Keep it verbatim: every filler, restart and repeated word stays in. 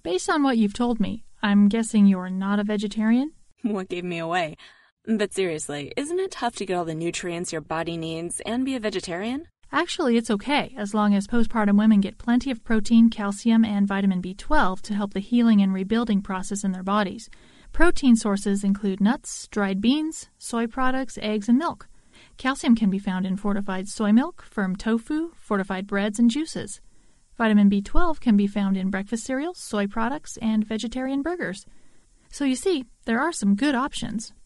Based on what you've told me, I'm guessing you're not a vegetarian? What gave me away? But seriously, isn't it tough to get all the nutrients your body needs and be a vegetarian? Actually, it's okay, as long as postpartum women get plenty of protein, calcium, and vitamin B twelve to help the healing and rebuilding process in their bodies. Protein sources include nuts, dried beans, soy products, eggs, and milk. Calcium can be found in fortified soy milk, firm tofu, fortified breads, and juices. Vitamin B twelve can be found in breakfast cereals, soy products, and vegetarian burgers. So you see, there are some good options.